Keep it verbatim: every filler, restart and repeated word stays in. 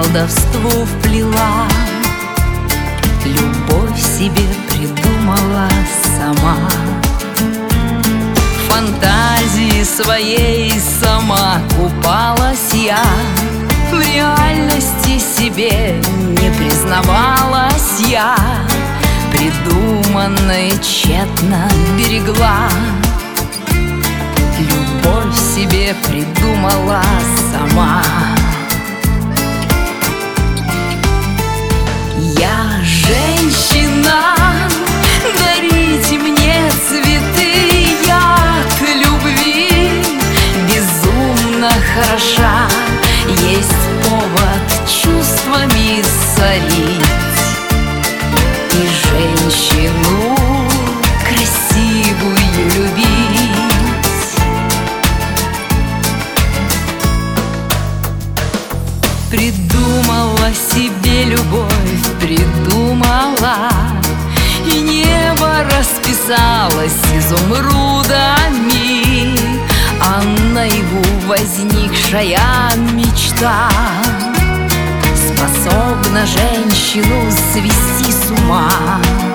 колдовство вплела, любовь себе придумала сама. В фантазии своей сама купалась я, в реальности себе не признавалась я, придуманное тщетно берегла, любовь себе придумала сама. Я женщина, дарите мне цветы, я от любви безумно хороша, есть повод чувствами сорить и женщину красивую любить. Придумала себе любовь, придумала, и небо расписалось изумрудами, а наяву возникшая мечта способна женщину свести с ума.